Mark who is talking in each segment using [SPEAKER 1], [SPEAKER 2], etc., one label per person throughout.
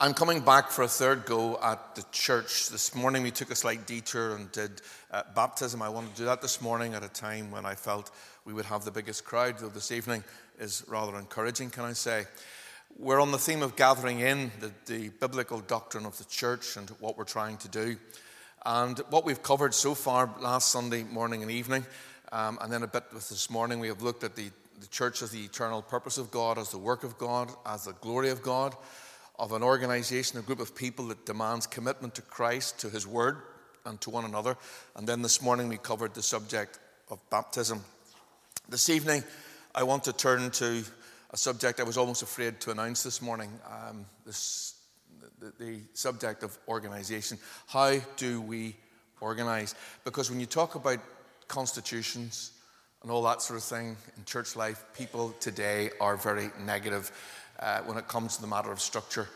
[SPEAKER 1] I'm coming back for a third go at the church. This morning we took a slight detour and did baptism. I wanted to do that this morning at a time when I felt we would have the biggest crowd, though this evening is rather encouraging, can I say. We're on the theme of gathering in, the biblical doctrine of the church and what we're trying to do. And what we've covered so far last Sunday morning and evening, and then a bit with this morning, we have looked at the church as the eternal purpose of God, as the work of God, as the glory of God, of an organization, a group of people that demands commitment to Christ, to his word, and to one another. And then this morning we covered the subject of baptism. This evening I want to turn to a subject I was almost afraid to announce this morning, the subject of organization. How do we organize? Because when you talk about constitutions and all that sort of thing in church life, people today are very negative when it comes to the matter of structure.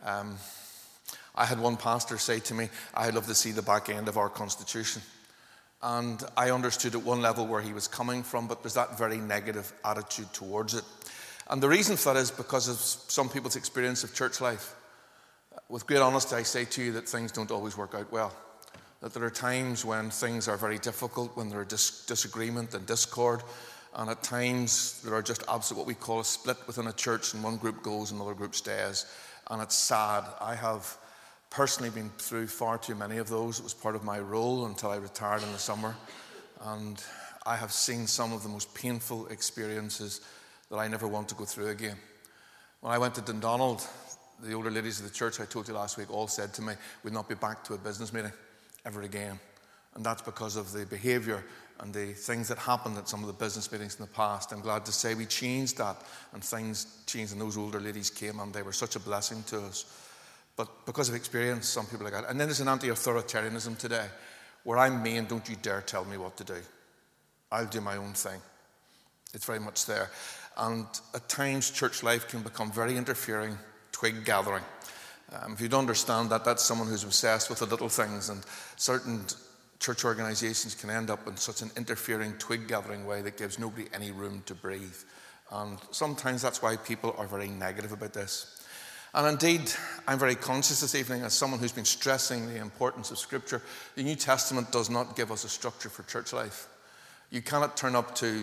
[SPEAKER 1] I had one pastor say to me, I'd love to see the back end of our constitution. And I understood at one level where he was coming from, but there's that very negative attitude towards it. And the reason for that is because of some people's experience of church life. With great honesty, I say to you that things don't always work out well. That there are times when things are very difficult, when there are disagreement and discord, and at times there are just absolute what we call a split within a church, and one group goes and another group stays, and it's sad. I have personally been through far too many of those. It was part of my role until I retired in the summer, and I have seen some of the most painful experiences that I never want to go through again. When I went to Dundonald, the older ladies of the church I told you last week all said to me, we'll not be back to a business meeting ever again. And that's because of the behaviour and the things that happened at some of the business meetings in the past. I'm glad to say we changed that, and things changed, and those older ladies came and they were such a blessing to us. But because of experience, some people are like that. And then there's an anti-authoritarianism today, where I'm me and don't you dare tell me what to do. I'll do my own thing. It's very much there. And at times, church life can become very interfering, twig gathering. If you don't understand that, that's someone who's obsessed with the little things, and certain church organizations can end up in such an interfering, twig gathering way that gives nobody any room to breathe. And sometimes that's why people are very negative about this. And indeed, I'm very conscious this evening, as someone who's been stressing the importance of Scripture, the New Testament does not give us a structure for church life. You cannot turn up to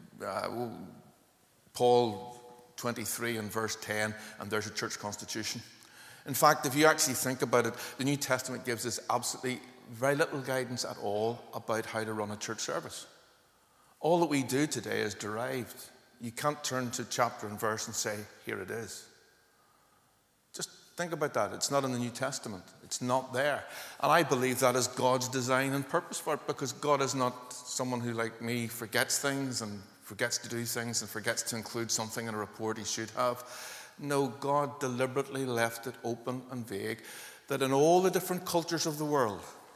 [SPEAKER 1] Paul 23 and verse 10 and there's a church constitution. In fact, if you actually think about it, the New Testament gives us absolutely very little guidance at all about how to run a church service. All that we do today is derived. You can't turn to chapter and verse and say, here it is. Just think about that. It's not in the New Testament. It's not there. And I believe that is God's design and purpose for it, because God is not someone who, like me, forgets things and forgets to do things and forgets to include something in a report he should have. No, God deliberately left it open and vague, that in all the different cultures of the world,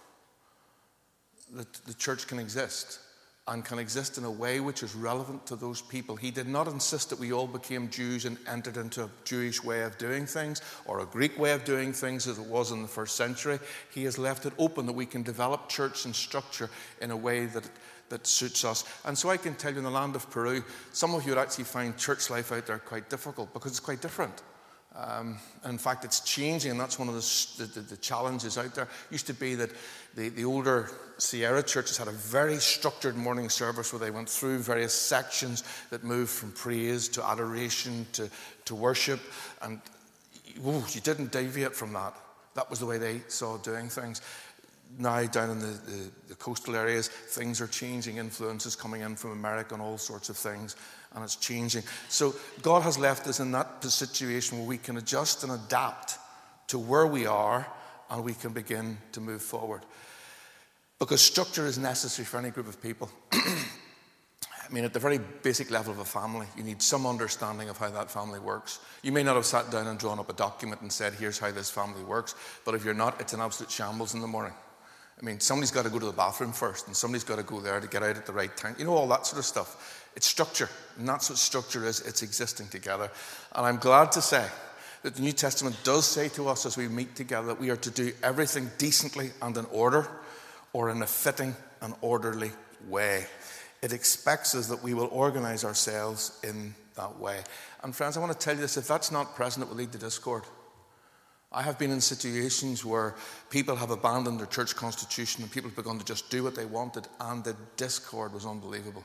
[SPEAKER 1] that the church can exist, and can exist in a way which is relevant to those people. He did not insist that we all became Jews and entered into a Jewish way of doing things, or a Greek way of doing things as it was in the first century. He has left it open that we can develop church and structure in a way that suits us. And so I can tell you, in the land of Peru, some of you would actually find church life out there quite difficult, because it's quite different. In fact, it's changing, and that's one of the challenges out there. It used to be that the older Sierra churches had a very structured morning service where they went through various sections that moved from praise to adoration to worship, and you didn't deviate from that. That was the way they saw doing things. Now, down in the coastal areas, things are changing, influences coming in from America and all sorts of things, and it's changing. So God has left us in that situation where we can adjust and adapt to where we are, and we can begin to move forward. Because structure is necessary for any group of people. I mean, at the very basic level of a family, you need some understanding of how that family works. You may not have sat down and drawn up a document and said, here's how this family works, but if you're not, it's an absolute shambles in the morning. I mean, somebody's got to go to the bathroom first, and somebody's got to go there to get out at the right time. You know, all that sort of stuff. It's structure, and that's what structure is. It's existing together. And I'm glad to say that the New Testament does say to us as we meet together that we are to do everything decently and in order, or in a fitting and orderly way. It expects us that we will organize ourselves in that way. And friends, I want to tell you this, if that's not present, it will lead to discord. I have been in situations where people have abandoned their church constitution and people have begun to just do what they wanted, and the discord was unbelievable.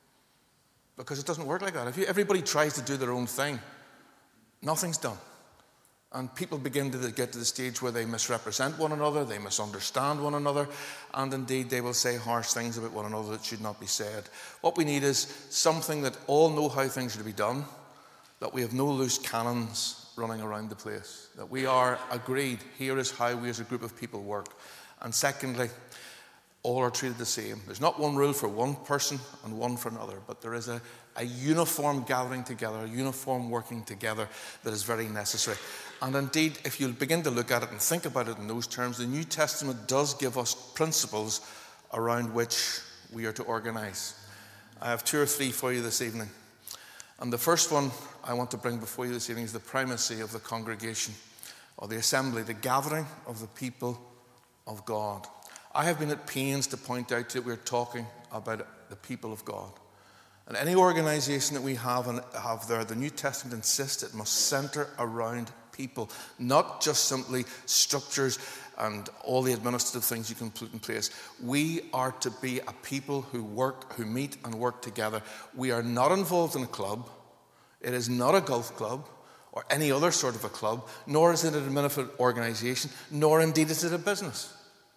[SPEAKER 1] Because it doesn't work like that. If everybody tries to do their own thing, nothing's done. And people begin to get to the stage where they misrepresent one another, they misunderstand one another, and indeed they will say harsh things about one another that should not be said. What we need is something that all know how things are to be done, that we have no loose cannons running around the place, that we are agreed, here is how we as a group of people work. And secondly, all are treated the same. There's not one rule for one person and one for another, but there is a uniform gathering together, a uniform working together that is very necessary. And indeed, if you begin to look at it and think about it in those terms, the New Testament does give us principles around which we are to organise. I have 2 or 3 for you this evening. And the first one I want to bring before you this evening is the primacy of the congregation, or the assembly, the gathering of the people of God. I have been at pains to point out that we're talking about the people of God. And any organisation that we have there, the New Testament insists it must centre around people, not just simply structures and all the administrative things you can put in place. We are to be a people who meet and work together. We are not involved in a club. It is not a golf club or any other sort of a club, nor is it an administrative organisation, nor indeed is it a business.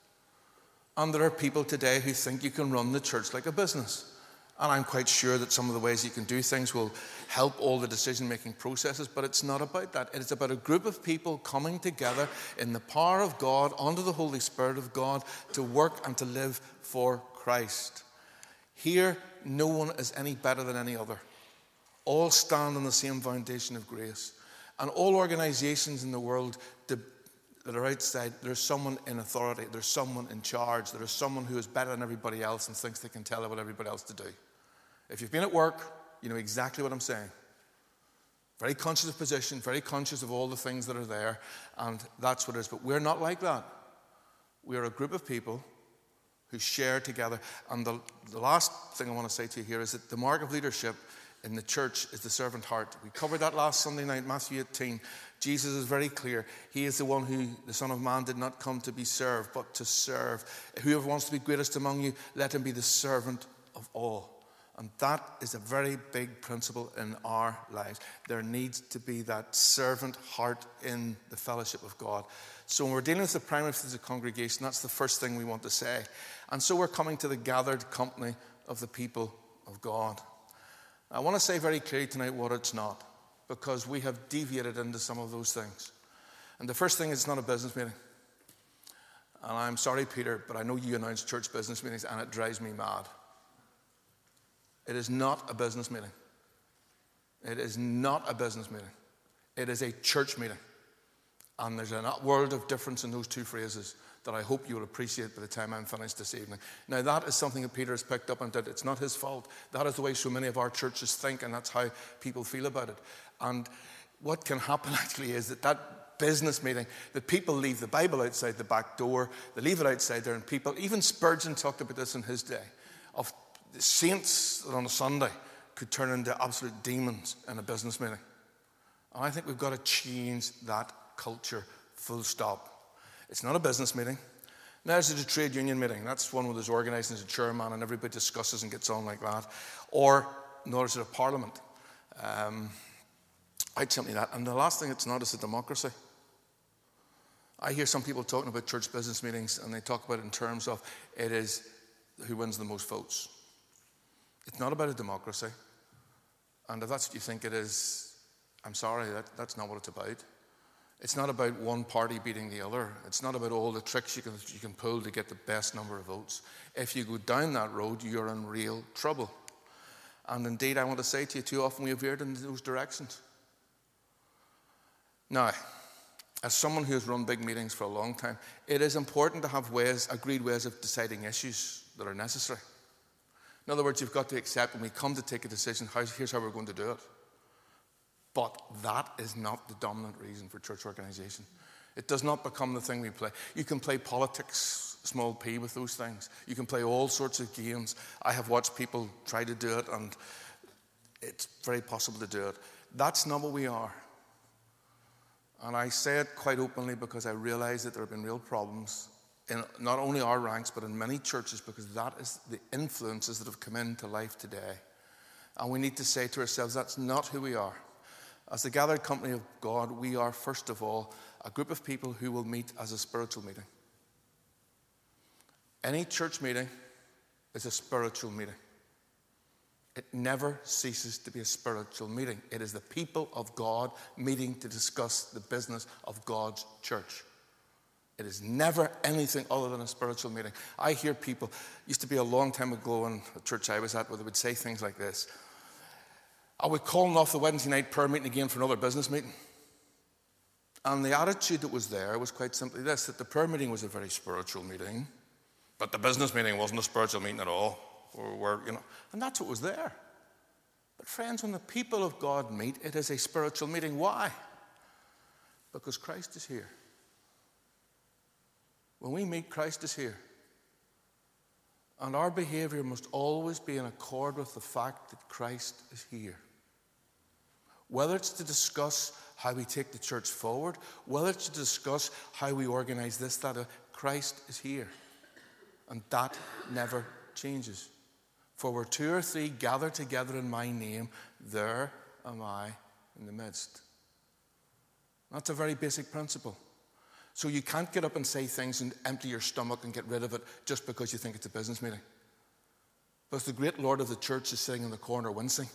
[SPEAKER 1] And there are people today who think you can run the church like a business. And I'm quite sure that some of the ways you can do things will help all the decision-making processes, but it's not about that. It is about a group of people coming together in the power of God, under the Holy Spirit of God, to work and to live for Christ. Here, no one is any better than any other. All stand on the same foundation of grace. And all organizations in the world that are outside, there's someone in authority, there's someone in charge, there is someone who is better than everybody else and thinks they can tell what everybody else to do. If you've been at work, you know exactly what I'm saying. Very conscious of position, very conscious of all the things that are there, and that's what it is. But we're not like that. We're a group of people who share together. And the last thing I want to say to you here is that the mark of leadership in the church is the servant heart. We covered that last Sunday night, Matthew 18. Jesus is very clear. He is the one who, the Son of Man, did not come to be served, but to serve. Whoever wants to be greatest among you, let him be the servant of all. And that is a very big principle in our lives. There needs to be that servant heart in the fellowship of God. So when we're dealing with the primacy of the congregation, that's the first thing we want to say. And so we're coming to the gathered company of the people of God. I want to say very clearly tonight what it's not, because we have deviated into some of those things. And the first thing is it's not a business meeting. And I'm sorry, Peter, but I know you announce church business meetings and it drives me mad. It is not a business meeting. It is not a business meeting. It is a church meeting. And there's a world of difference in those two phrases that I hope you will appreciate by the time I'm finished this evening. Now, that is something that Peter has picked up and did. It's not his fault. That is the way so many of our churches think, and that's how people feel about it. And what can happen actually is that business meeting, that people leave the Bible outside the back door, they leave it outside there, and people, even Spurgeon talked about this in his day, of the saints that on a Sunday could turn into absolute demons in a business meeting. And I think we've got to change that culture, full stop. It's not a business meeting. Now it's a trade union meeting. That's one where there's organised as a chairman and everybody discusses and gets on like that. Or, nor is it a parliament. I'd simply that. And the last thing it's not is a democracy. I hear some people talking about church business meetings and they talk about it in terms of it is who wins the most votes. It's not about a democracy. And if that's what you think it is, I'm sorry, that's not what it's about. It's not about one party beating the other. It's not about all the tricks you can pull to get the best number of votes. If you go down that road, you're in real trouble. And indeed, I want to say to you, too often we have veered in those directions. Now, as someone who has run big meetings for a long time, it is important to have agreed ways of deciding issues that are necessary. In other words, you've got to accept when we come to take a decision, here's how we're going to do it. But that is not the dominant reason for church organisation. It does not become the thing we play. You can play politics, small p, with those things. You can play all sorts of games. I have watched people try to do it, and it's very possible to do it. That's not what we are. And I say it quite openly because I realize that there have been real problems in not only our ranks, but in many churches, because that is the influences that have come into life today. And we need to say to ourselves, that's not who we are. As the gathered company of God, we are, first of all, a group of people who will meet as a spiritual meeting. Any church meeting is a spiritual meeting. It never ceases to be a spiritual meeting. It is the people of God meeting to discuss the business of God's church. It is never anything other than a spiritual meeting. I hear people, used to be a long time ago in a church I was at, where they would say things like this: are we calling off the Wednesday night prayer meeting again for another business meeting? And the attitude that was there was quite simply this, that the prayer meeting was a very spiritual meeting, but the business meeting wasn't a spiritual meeting at all. And that's what was there. But friends, when the people of God meet, it is a spiritual meeting. Why? Because Christ is here. When we meet, Christ is here. And our behavior must always be in accord with the fact that Christ is here. Whether it's to discuss how we take the church forward, whether it's to discuss how we organize this, that, Christ is here. And that never changes. For where two or three gather together in my name, there am I in the midst. That's a very basic principle. So you can't get up and say things and empty your stomach and get rid of it just because you think it's a business meeting. Because the great Lord of the church is sitting in the corner wincing.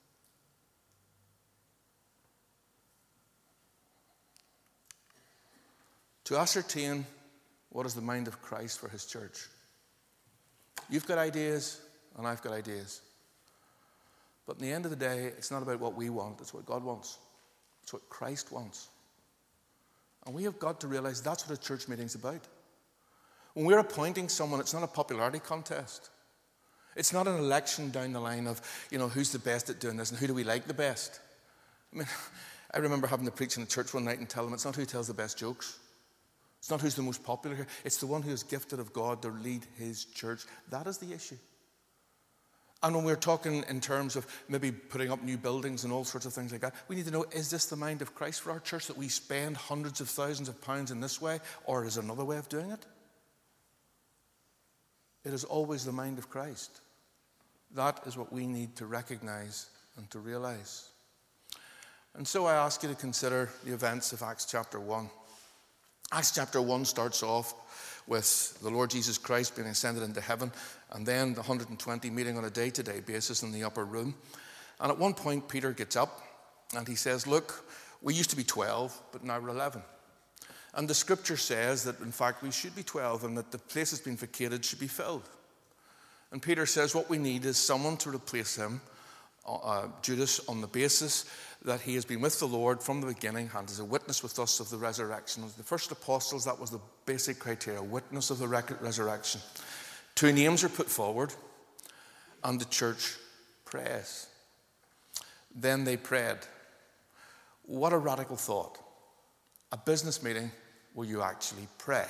[SPEAKER 1] To ascertain what is the mind of Christ for his church. You've got ideas, and I've got ideas. But in the end of the day, it's not about what we want, it's what God wants. It's what Christ wants. And we have got to realize that's what a church meeting's about. When we're appointing someone, it's not a popularity contest. It's not an election down the line of, who's the best at doing this and who do we like the best. I remember having to preach in a church one night and tell them it's not who tells the best jokes. It's not who's the most popular here. It's the one who is gifted of God to lead his church. That is the issue. And when we're talking in terms of maybe putting up new buildings and all sorts of things like that, we need to know, is this the mind of Christ for our church, that we spend hundreds of thousands of pounds in this way, or is there another way of doing it? It is always the mind of Christ. That is what we need to recognize and to realize. And so I ask you to consider the events of Acts chapter 1. Acts chapter 1 starts off with the Lord Jesus Christ being ascended into heaven, and then the 120 meeting on a day-to-day basis in the upper room. And at one point, Peter gets up and he says, look, we used to be 12, but now we're 11. And the scripture says that, in fact, we should be 12 and that the place that's been vacated should be filled. And Peter says what we need is someone to replace him, Judas, on the basis that he has been with the Lord from the beginning and is a witness with us of the resurrection. The first apostles, that was the basic criteria, witness of the resurrection. 2 names are put forward, and the church prays. Then they prayed. What a radical thought. A business meeting where you actually pray.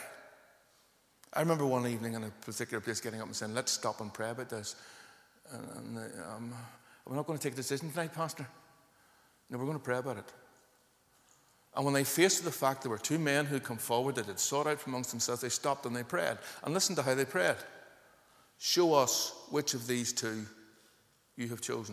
[SPEAKER 1] I remember one evening in a particular place getting up and saying, let's stop and pray about this. And we're not going to take a decision tonight, Pastor. No, we're going to pray about it. And when they faced the fact there were 2 men who had come forward that had sought out from amongst themselves, they stopped and they prayed. And listen to how they prayed. Show us which of these 2 you have chosen.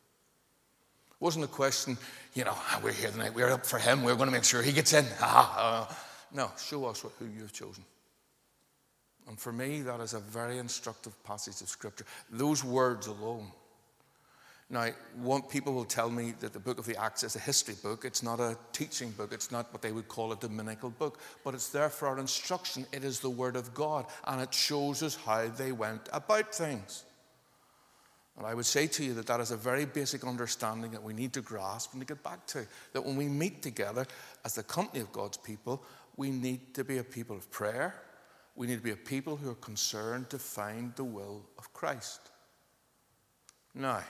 [SPEAKER 1] It wasn't a question, we're here tonight, we're up for him, we're going to make sure he gets in. No, show us who you have chosen. And for me, that is a very instructive passage of Scripture. Those words alone. Now, people will tell me that the book of the Acts is a history book. It's not a teaching book. It's not what they would call a dominical book. But it's there for our instruction. It is the Word of God. And it shows us how they went about things. And I would say to you that that is a very basic understanding that we need to grasp and to get back to. That when we meet together as the company of God's people, we need to be a people of prayer. We need to be a people who are concerned to find the will of Christ. Now,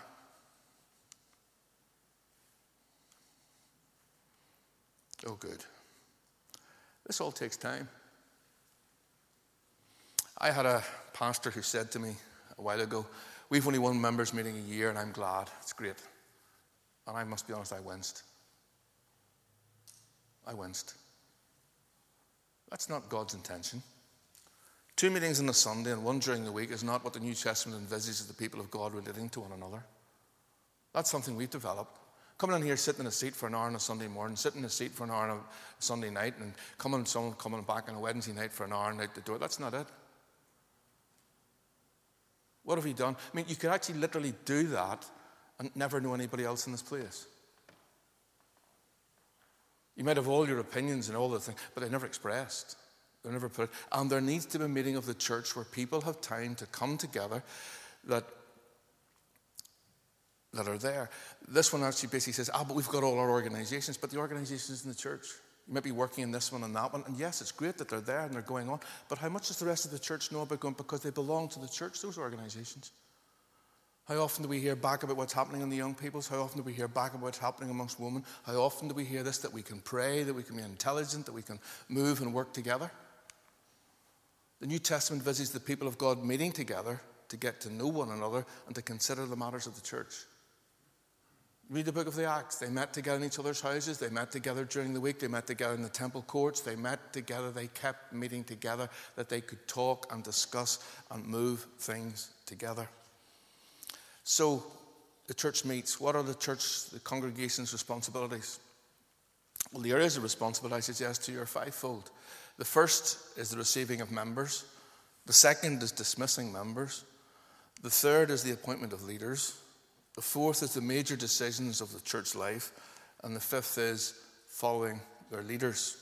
[SPEAKER 1] oh, good. This all takes time. I had a pastor who said to me a while ago, we've only one members meeting a year and I'm glad. It's great. And I must be honest, I winced. I winced. That's not God's intention. 2 meetings on a Sunday and one during the week is not what the New Testament envisages the people of God relating to one another. That's something we've developed. Coming in here, sitting in a seat for an hour on a Sunday morning, sitting in a seat for an hour on a Sunday night, and someone coming back on a Wednesday night for an hour and out the door. That's not it. What have we done? I mean, you could actually literally do that and never know anybody else in this place. You might have all your opinions and all the things, but they're never expressed. They're never put. And there needs to be a meeting of the church where people have time to come together that are there. This one actually basically says, but we've got all our organizations, but the organizations in the church. You might be working in this one and that one, and yes, it's great that they're there and they're going on, but how much does the rest of the church know about going because they belong to the church, those organizations? How often do we hear back about what's happening in the young peoples? How often do we hear back about what's happening amongst women? How often do we hear this, that we can pray, that we can be intelligent, that we can move and work together? The New Testament visits the people of God meeting together to get to know one another and to consider the matters of the church. Read the book of the Acts. They met together in each other's houses. They met together during the week. They met together in the temple courts. They met together. They kept meeting together that they could talk and discuss and move things together. So the church meets. What are the congregation's responsibilities? Well, the areas of responsibility, I suggest to you, are fivefold. The first is the receiving of members. The second is dismissing members. The third is the appointment of leaders. The fourth is the major decisions of the church life. And the fifth is following their leaders.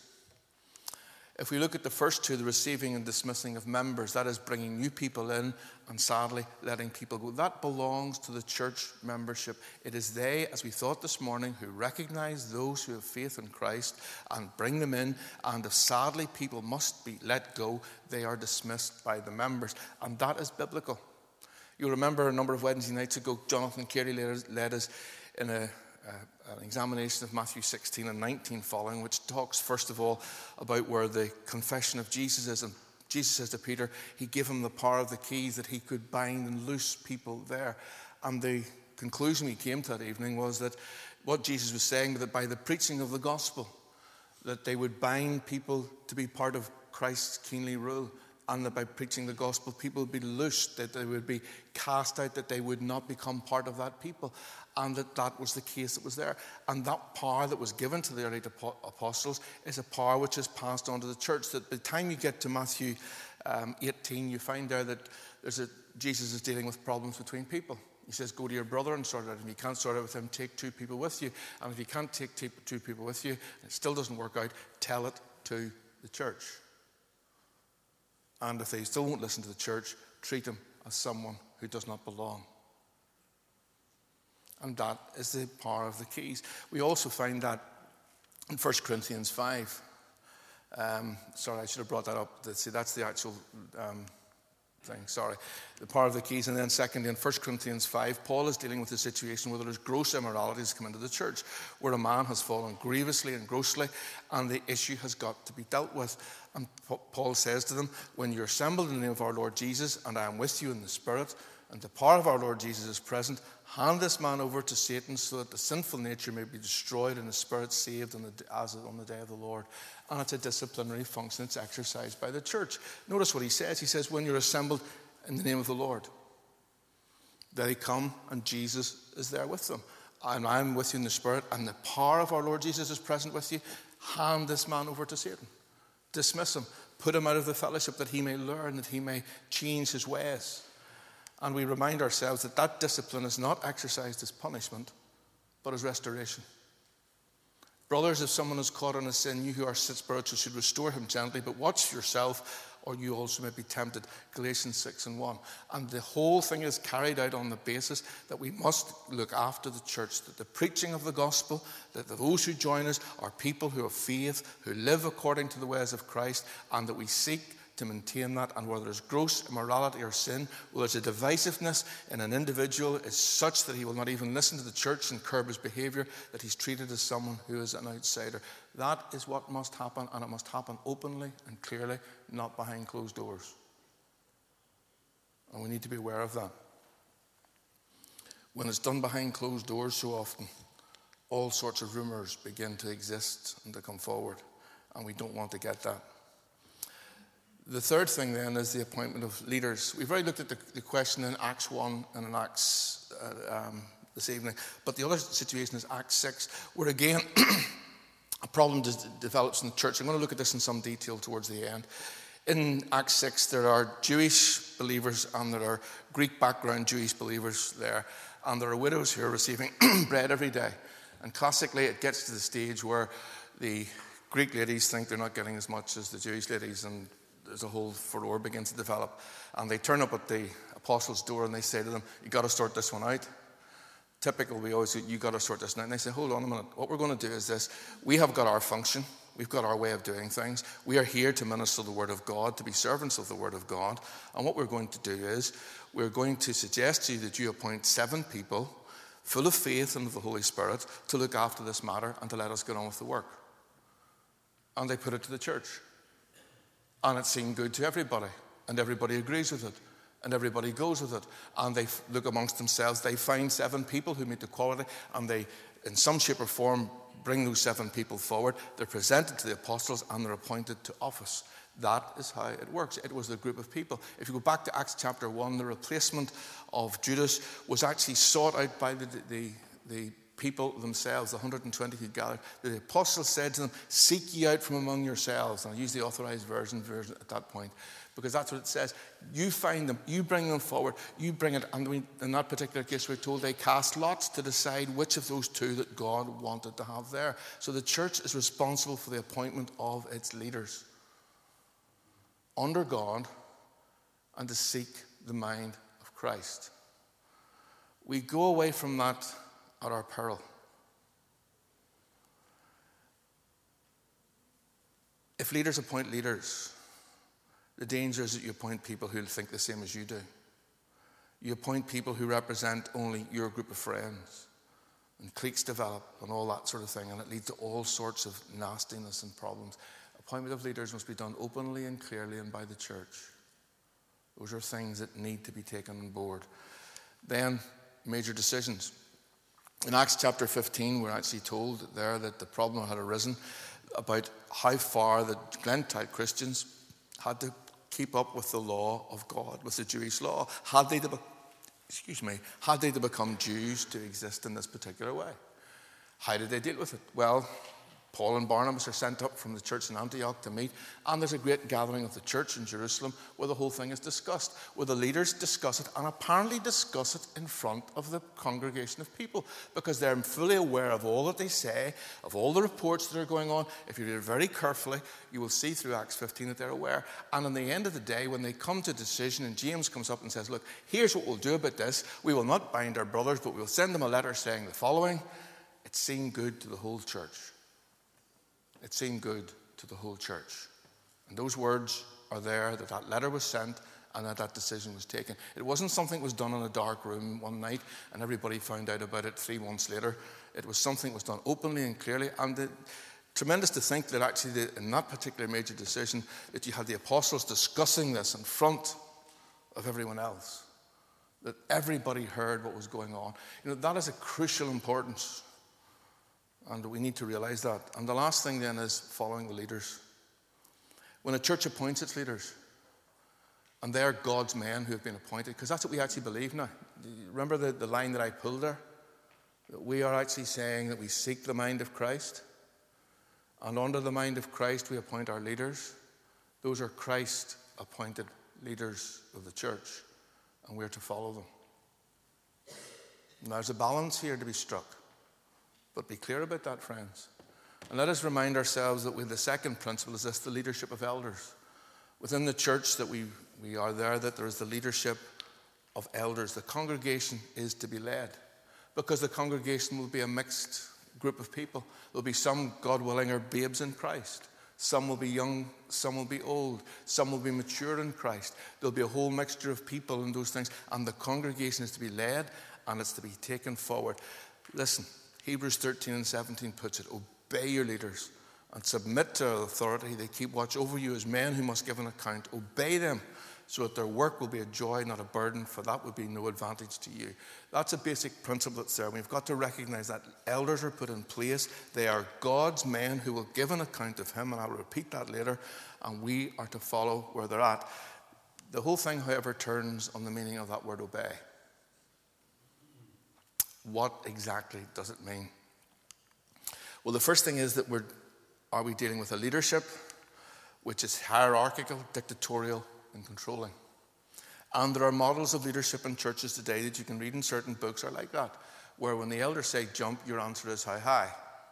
[SPEAKER 1] If we look at the first two, the receiving and dismissing of members, that is bringing new people in and sadly letting people go. That belongs to the church membership. It is they, as we thought this morning, who recognize those who have faith in Christ and bring them in. And if sadly people must be let go, they are dismissed by the members. And that is biblical. You'll remember a number of Wednesday nights ago, Jonathan Carey led us in an examination of Matthew 16 and 19 following, which talks first of all about where the confession of Jesus is. And Jesus says to Peter, he gave him the power of the keys that he could bind and loose people there. And the conclusion we came to that evening was that what Jesus was saying, that by the preaching of the gospel, that they would bind people to be part of Christ's kingly rule. And that by preaching the gospel, people would be loosed, that they would be cast out, that they would not become part of that people. And that was the case that was there. And that power that was given to the early apostles is a power which is passed on to the church. That by the time you get to Matthew 18, you find there that Jesus is dealing with problems between people. He says, go to your brother and sort it out. If you can't sort it out with him, take 2 people with you. And if you can't take 2 people with you, and it still doesn't work out, tell it to the church. And if they still won't listen to the church, treat them as someone who does not belong. And that is the power of the keys. We also find that in 1 Corinthians 5. Sorry, I should have brought that up. See, that's the actual thing. Sorry. The power of the keys. And then secondly, in 1 Corinthians 5, Paul is dealing with a situation where there is gross immorality has come into the church, where a man has fallen grievously and grossly, and the issue has got to be dealt with. And Paul says to them, when you're assembled in the name of our Lord Jesus, and I am with you in the Spirit, and the power of our Lord Jesus is present, hand this man over to Satan so that the sinful nature may be destroyed and the spirit saved as on the day of the Lord. And it's a disciplinary function that's exercised by the church. Notice what he says. He says, when you're assembled in the name of the Lord, they come and Jesus is there with them. And I'm with you in the Spirit, and the power of our Lord Jesus is present with you. Hand this man over to Satan. Dismiss him. Put him out of the fellowship that he may learn, that he may change his ways. And we remind ourselves that that discipline is not exercised as punishment, but as restoration. Brothers, if someone is caught in a sin, you who are spiritual should restore him gently, but watch yourself, or you also may be tempted. Galatians 6:1. And the whole thing is carried out on the basis that we must look after the church, that the preaching of the gospel, that those who join us are people who have faith, who live according to the ways of Christ, and that we seek to maintain that. And where there's gross immorality or sin, where there's a divisiveness in an individual is such that he will not even listen to the church and curb his behavior, that he's treated as someone who is an outsider. That is what must happen, and it must happen openly and clearly, not behind closed doors. And we need to be aware of that. When it's done behind closed doors so often, all sorts of rumours begin to exist and to come forward, and we don't want to get that. The third thing then is the appointment of leaders. We've already looked at the question in Acts 1 and in Acts this evening, but the other situation is Acts 6, where again a problem develops in the church. I'm going to look at this in some detail towards the end. In Acts 6, there are Jewish believers and there are Greek background Jewish believers there, and there are widows who are receiving bread every day. And classically, it gets to the stage where the Greek ladies think they're not getting as much as the Jewish ladies, and there's a whole furore begins to develop. And they turn up at the apostles' door and they say to them, "You got to sort this one out." Typical, we always say, "You got to sort this out." And they say, "Hold on a minute. What we're going to do is this. We have got our function. We've got our way of doing things. We are here to minister the word of God, to be servants of the word of God. And what we're going to do is we're going to suggest to you that you appoint 7 people full of faith and of the Holy Spirit to look after this matter and to let us get on with the work." And they put it to the church. And it seemed good to everybody. And everybody agrees with it. And everybody goes with it. And they look amongst themselves. They find 7 people who meet the quality. And they, in some shape or form, bring those 7 people forward. They're presented to the apostles and they're appointed to office. That is how it works. It was a group of people. If you go back to Acts chapter 1, the replacement of Judas was actually sought out by the people themselves, the 120 who gathered. The apostles said to them, "Seek ye out from among yourselves." And I use the authorized version at that point, because that's what it says. You find them, you bring them forward, you bring it. And in that particular case, we're told they cast lots to decide which of those 2 that God wanted to have there. So the church is responsible for the appointment of its leaders under God and to seek the mind of Christ. We go away from that at our peril. If leaders appoint leaders, the danger is that you appoint people who think the same as you do. You appoint people who represent only your group of friends, and cliques develop and all that sort of thing, and it leads to all sorts of nastiness and problems. Appointment of leaders must be done openly and clearly and by the church. Those are things that need to be taken on board. Then, major decisions. In Acts chapter 15, we're actually told there that the problem had arisen about how far the Gentile Christians had to keep up with the law of God, with the Jewish law. Had they to become Jews to exist in this particular way? How did they deal with it? Well, Paul and Barnabas are sent up from the church in Antioch to meet, and there's a great gathering of the church in Jerusalem where the whole thing is discussed, where the leaders discuss it and apparently discuss it in front of the congregation of people, because they're fully aware of all that they say, of all the reports that are going on. If you read it very carefully, you will see through Acts 15 that they're aware. And in the end of the day, when they come to a decision, and James comes up and says, "Look, here's what we'll do about this. We will not bind our brothers, but we'll send them a letter saying the following," it seemed good to the whole church. It seemed good to the whole church. And those words are there, that letter was sent and that decision was taken. It wasn't something that was done in a dark room one night and everybody found out about it 3 months later. It was something that was done openly and clearly. And tremendous to think that actually in that particular major decision that you had the apostles discussing this in front of everyone else. That everybody heard what was going on. You know, that is a crucial importance. And we need to realize that. And the last thing then is following the leaders. When a church appoints its leaders, and they're God's men who have been appointed, because that's what we actually believe now. Remember the line that I pulled there? That we are actually saying that we seek the mind of Christ. And under the mind of Christ, we appoint our leaders. Those are Christ-appointed leaders of the church, and we're to follow them. And there's a balance here to be struck. But be clear about that, friends. And let us remind ourselves that the second principle is this, the leadership of elders. Within the church that we are there, that there is the leadership of elders. The congregation is to be led, because the congregation will be a mixed group of people. There'll be some, God willing, are babes in Christ. Some will be young, some will be old, some will be mature in Christ. There'll be a whole mixture of people and those things. And the congregation is to be led and it's to be taken forward. Listen, Hebrews 13 and 17 puts it, obey your leaders and submit to authority. They keep watch over you as men who must give an account. Obey them, so that their work will be a joy, not a burden, for that would be no advantage to you. That's a basic principle that's there. We've got to recognize that elders are put in place. They are God's men who will give an account of him, and I'll repeat that later, and we are to follow where they're at. The whole thing, however, turns on the meaning of that word obey. What exactly does it mean? Well, the first thing is that are we dealing with a leadership which is hierarchical, dictatorial, and controlling? And there are models of leadership in churches today that you can read in certain books are like that, where when the elders say jump, your answer is how high?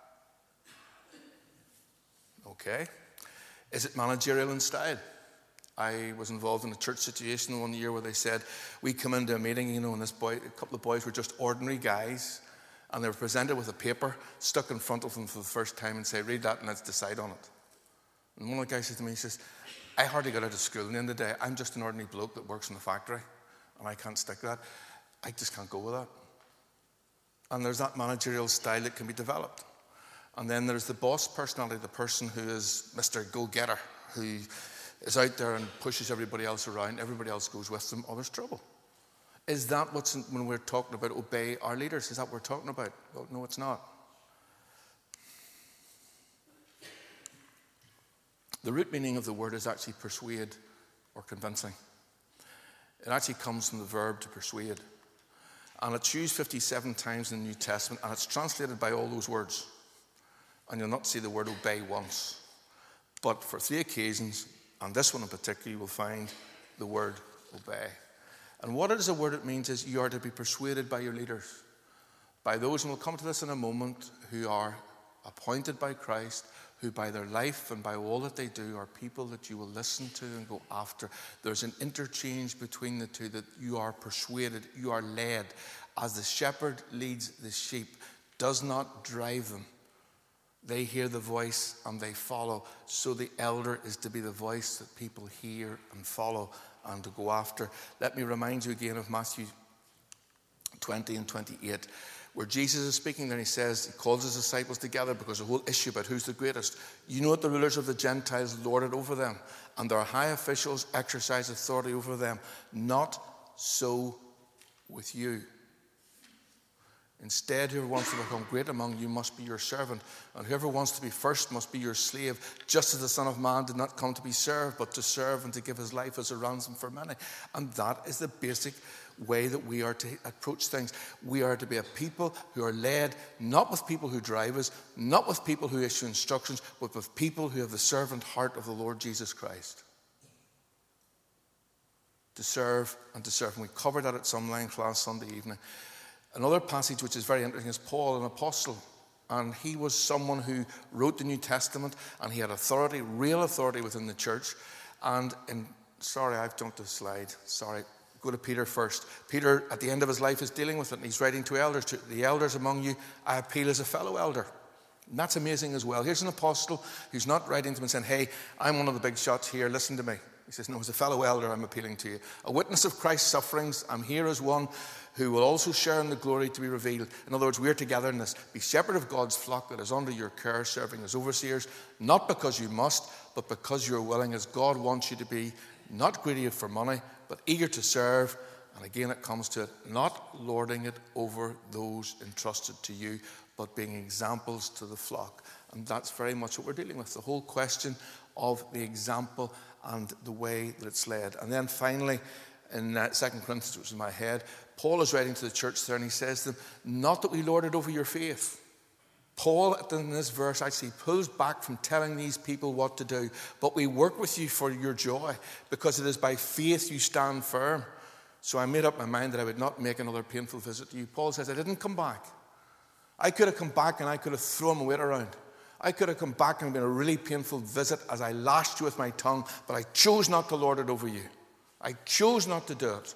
[SPEAKER 1] Okay. Is it managerial in style? I was involved in a church situation one year where they said, we come into a meeting, and a couple of boys were just ordinary guys, and they were presented with a paper stuck in front of them for the first time and say, read that and let's decide on it. And one of the guys said to me, he says, I hardly got out of school in the end of the day. I'm just an ordinary bloke that works in the factory, and I can't stick that. I just can't go with that. And there's that managerial style that can be developed. And then there's the boss personality, the person who is Mr. Go-Getter, who is out there and pushes everybody else around. Everybody else goes with them, or there's trouble. Is that when we're talking about obey our leaders? Is that what we're talking about? Well, no, it's not. The root meaning of the word is actually persuade or convincing. It actually comes from the verb to persuade. And it's used 57 times in the New Testament, and it's translated by all those words. And you'll not see the word obey once. But for 3 occasions, and this one in particular, you will find the word obey. And what it is a word it means is you are to be persuaded by your leaders, by those, and we'll come to this in a moment, who are appointed by Christ, who by their life and by all that they do are people that you will listen to and go after. There's an interchange between the two, that you are persuaded, you are led. As the shepherd leads the sheep, does not drive them. They hear the voice and they follow. So the elder is to be the voice that people hear and follow and to go after. Let me remind you again of Matthew 20 and 28. Where Jesus is speaking there, he says, he calls his disciples together because the whole issue about who's the greatest. You know that the rulers of the Gentiles lord it over them, and their high officials exercise authority over them. Not so with you. Instead, whoever wants to become great among you must be your servant, and whoever wants to be first must be your slave, just as the Son of Man did not come to be served, but to serve and to give his life as a ransom for many. And that is the basic way that we are to approach things. We are to be a people who are led not with people who drive us, not with people who issue instructions, but with people who have the servant heart of the Lord Jesus Christ. To serve and to serve. And we covered that at some length last Sunday evening. Another passage which is very interesting is Paul, an apostle. And he was someone who wrote the New Testament, and he had authority, real authority within the church. And sorry, I've jumped a slide. Sorry. Go to Peter first. Peter, at the end of his life, is dealing with it, and he's writing to elders. To the elders among you, I appeal as a fellow elder. And that's amazing as well. Here's an apostle who's not writing to them and saying, hey, I'm one of the big shots here, listen to me. He says, no, as a fellow elder, I'm appealing to you. A witness of Christ's sufferings, I'm here as one who will also share in the glory to be revealed. In other words, we're together in this. Be shepherd of God's flock that is under your care, serving as overseers, not because you must, but because you're willing, as God wants you to be, not greedy for money, but eager to serve. And again, it comes to it, not lording it over those entrusted to you, but being examples to the flock. And that's very much what we're dealing with, the whole question of the example and the way that it's led. And then finally, in 2 Corinthians, which is in my head, Paul is writing to the church there, and he says to them, not that we lord it over your faith. Paul, in this verse, actually pulls back from telling these people what to do, but we work with you for your joy, because it is by faith you stand firm. So I made up my mind that I would not make another painful visit to you. Paul says, I didn't come back. I could have come back and I could have thrown my weight around. I could have come back and been a really painful visit as I lashed you with my tongue, but I chose not to lord it over you. I chose not to do it.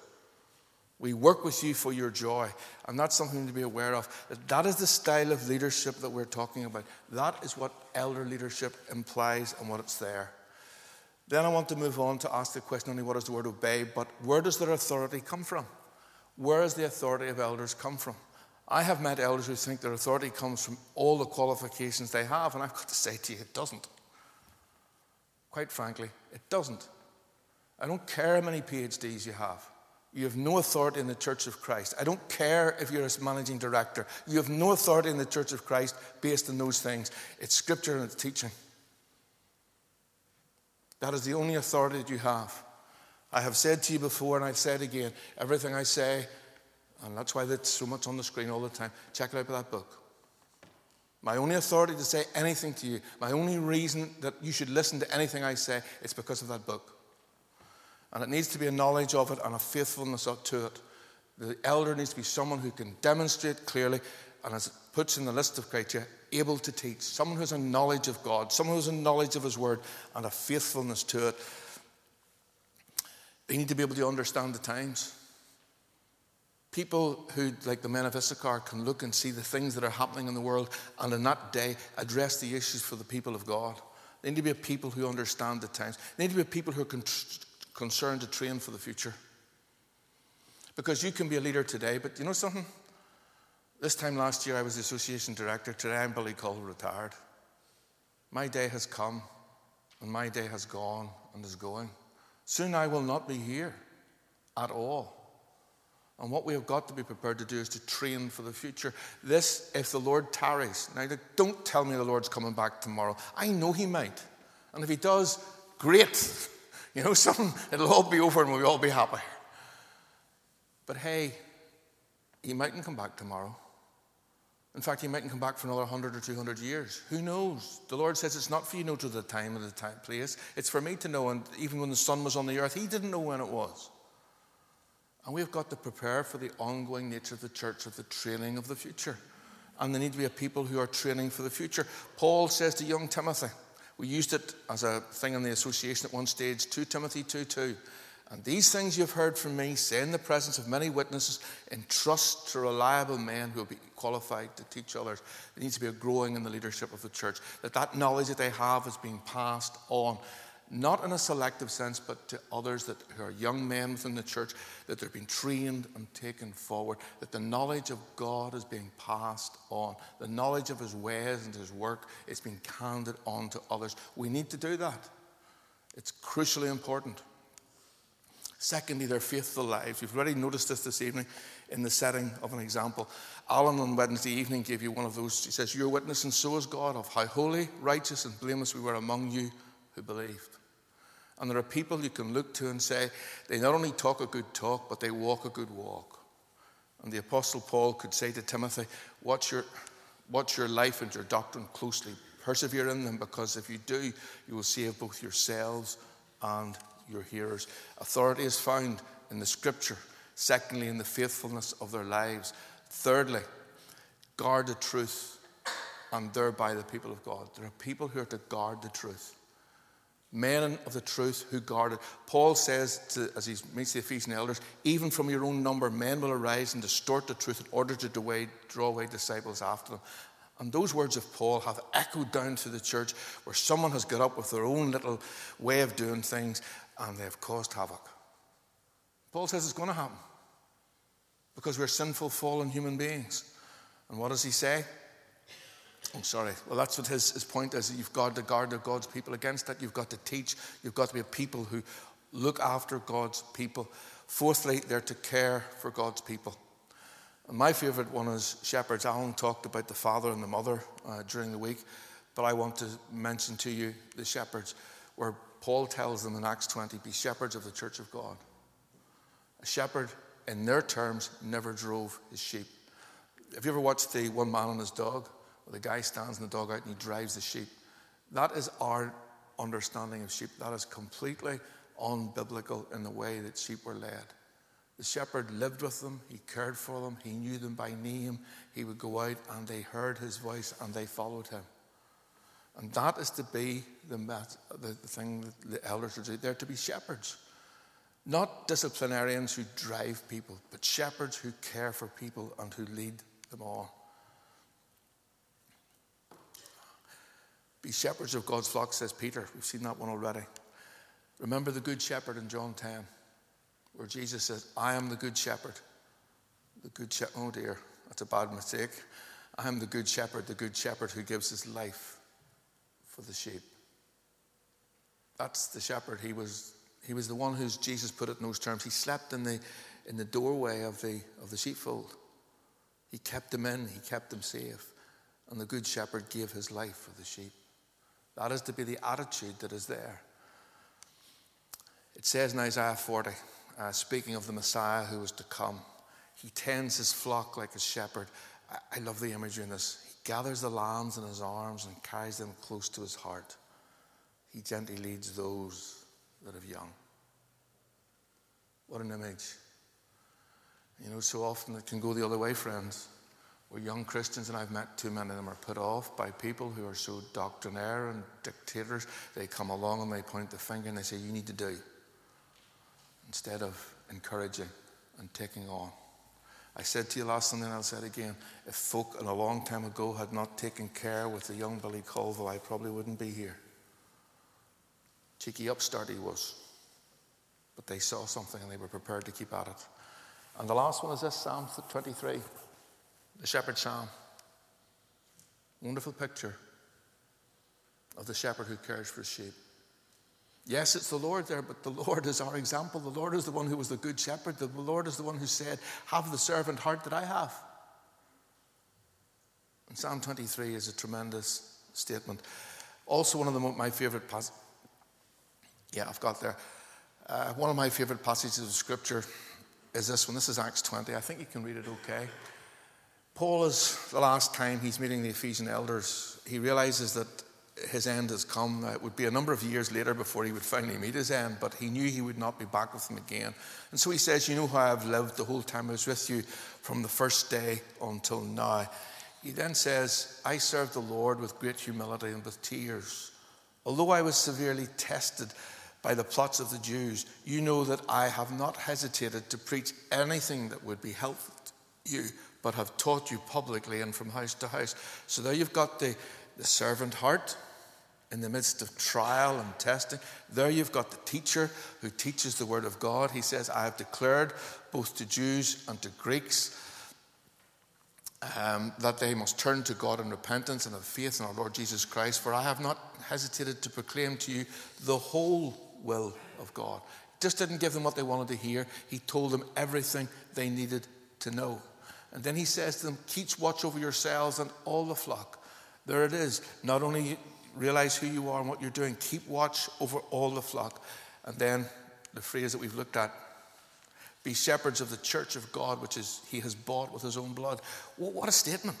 [SPEAKER 1] We work with you for your joy. And that's something to be aware of. That is the style of leadership that we're talking about. That is what elder leadership implies and what it's there. Then I want to move on to ask the question, only what does the word obey, but where does their authority come from? Where does the authority of elders come from? I have met elders who think their authority comes from all the qualifications they have, and I've got to say to you, it doesn't. Quite frankly, it doesn't. I don't care how many PhDs you have. You have no authority in the Church of Christ. I don't care if you're a managing director. You have no authority in the Church of Christ based on those things. It's Scripture and it's teaching. That is the only authority that you have. I have said to you before, and I'll say it again, everything I say, and that's why it's so much on the screen all the time, check it out with that book. My only authority to say anything to you, my only reason that you should listen to anything I say, it's because of that book. And it needs to be a knowledge of it and a faithfulness to it. The elder needs to be someone who can demonstrate clearly, and as it puts in the list of criteria, able to teach. Someone who has a knowledge of God, someone who has a knowledge of His Word and a faithfulness to it. They need to be able to understand the times. People who, like the men of Issachar, can look and see the things that are happening in the world and in that day address the issues for the people of God. They need to be a people who understand the times. They need to be people who are concerned to train for the future. Because you can be a leader today, but you know something? This time last year I was the association director. Today I'm Billy Culver, retired. My day has come, and my day has gone and is going. Soon I will not be here at all. And what we have got to be prepared to do is to train for the future. This, if the Lord tarries. Now, don't tell me the Lord's coming back tomorrow. I know He might. And if He does, great. You know something? It'll all be over and we'll all be happy. But hey, He mightn't come back tomorrow. In fact, He mightn't come back for another 100 or 200 years. Who knows? The Lord says it's not for you to know to the time of the place. It's for me to know. And even when the sun was on the earth, He didn't know when it was. And we've got to prepare for the ongoing nature of the church, of the training of the future. And there need to be a people who are training for the future. Paul says to young Timothy, we used it as a thing in the association at one stage, 2 Timothy 2:2. And these things you have heard from me, say in the presence of many witnesses, entrust to reliable men who will be qualified to teach others. There needs to be a growing in the leadership of the church. That knowledge that they have is being passed on. Not in a selective sense, but to others who are young men within the church, that they're being trained and taken forward, that the knowledge of God is being passed on. The knowledge of His ways and His work is being handed on to others. We need to do that. It's crucially important. Secondly, their faithful lives. You've already noticed this evening in the setting of an example. Alan on Wednesday evening gave you one of those. He says, you're a witness, and so is God, of how holy, righteous, and blameless we were among you who believed. And there are people you can look to and say, they not only talk a good talk, but they walk a good walk. And the Apostle Paul could say to Timothy, watch your life and your doctrine closely. Persevere in them, because if you do, you will save both yourselves and your hearers. Authority is found in the Scripture. Secondly, in the faithfulness of their lives. Thirdly, guard the truth, and thereby the people of God. There are people who are to guard the truth. Men of the truth who guard it. Paul says, as he meets the Ephesian elders, even from your own number, men will arise and distort the truth in order to draw away disciples after them. And those words of Paul have echoed down through the church, where someone has got up with their own little way of doing things and they have caused havoc. Paul says it's going to happen because we're sinful, fallen human beings. And what does he say? Well, that's what his point is. You've got to guard God's people against that. You've got to teach. You've got to be a people who look after God's people. Fourthly, they're to care for God's people. And my favourite one is shepherds. Alan talked about the father and the mother during the week, but I want to mention to you the shepherds, where Paul tells them in Acts 20, be shepherds of the church of God. A shepherd, in their terms, never drove his sheep. Have you ever watched the One Man and His Dog? The guy stands in the dog out and he drives the sheep. That is our understanding of sheep. That is completely unbiblical in the way that sheep were led. The shepherd lived with them. He cared for them. He knew them by name. He would go out and they heard his voice and they followed him. And that is to be the thing that the elders are doing. They're to be shepherds. Not disciplinarians who drive people, but shepherds who care for people and who lead them on. Be shepherds of God's flock, says Peter. We've seen that one already. Remember the good shepherd in John 10, where Jesus says, I am the good shepherd. The good shepherd, oh dear, that's a bad mistake. I am the good shepherd who gives his life for the sheep. That's the shepherd he was He was the one who, Jesus put it in those terms, he slept in the doorway of the sheepfold. He kept them in, he kept them safe. And the good shepherd gave his life for the sheep. That is to be the attitude that is there. It says in Isaiah 40, speaking of the Messiah who was to come, he tends his flock like a shepherd. I love the imagery in this. He gathers the lambs in his arms and carries them close to his heart. He gently leads those that have young. What an image. So often it can go the other way, friends. We're young Christians, and I've met too many of them are put off by people who are so doctrinaire and dictators. They come along and they point the finger and they say, you need to do, instead of encouraging and taking on. I said to you last Sunday, and I'll say it again, if folk a long time ago had not taken care with the young Billy Colville, I probably wouldn't be here. Cheeky upstart he was. But they saw something and they were prepared to keep at it. And the last one is this, Psalm 23, the shepherd psalm. Wonderful picture of the shepherd who cares for his sheep. Yes, it's the Lord there, but the Lord is our example. The Lord is the one who was the good shepherd. The Lord is the one who said, have the servant heart that I have. And Psalm 23 is a tremendous statement. Also one of my favorite passages. Yeah, I've got there. One of my favorite passages of Scripture is this one. This is Acts 20. I think you can read it okay. Paul is, the last time he's meeting the Ephesian elders, he realizes that his end has come. It would be a number of years later before he would finally meet his end, but he knew he would not be back with them again. And so he says, you know how I've lived the whole time I was with you from the first day until now. He then says, I served the Lord with great humility and with tears. Although I was severely tested by the plots of the Jews, you know that I have not hesitated to preach anything that would be helpful to you, but have taught you publicly and from house to house. So there you've got the servant heart in the midst of trial and testing. There you've got the teacher who teaches the word of God. He says, I have declared both to Jews and to Greeks that they must turn to God in repentance and have faith in our Lord Jesus Christ, for I have not hesitated to proclaim to you the whole will of God. He just didn't give them what they wanted to hear. He told them everything they needed to know. And then he says to them, keep watch over yourselves and all the flock. There it is. Not only realize who you are and what you're doing, keep watch over all the flock. And then the phrase that we've looked at, be shepherds of the church of God, which is he has bought with his own blood. What a statement.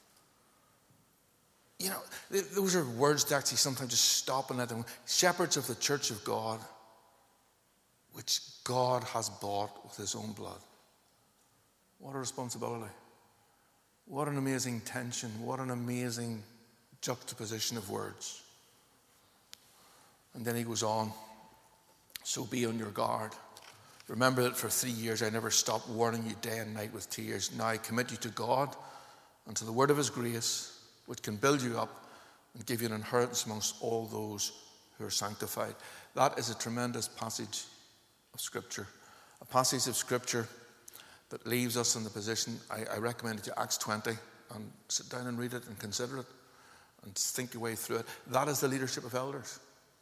[SPEAKER 1] Those are words to actually sometimes just stop and let them. Shepherds of the church of God, which God has bought with his own blood. What a responsibility. What an amazing tension. What an amazing juxtaposition of words. And then he goes on, so be on your guard. Remember that for 3 years I never stopped warning you day and night with tears. Now I commit you to God and to the word of his grace, which can build you up and give you an inheritance amongst all those who are sanctified. That is a tremendous passage of Scripture. A passage of Scripture that leaves us in the position, I recommend it to Acts 20, and sit down and read it and consider it and think your way through it. That is the leadership of elders.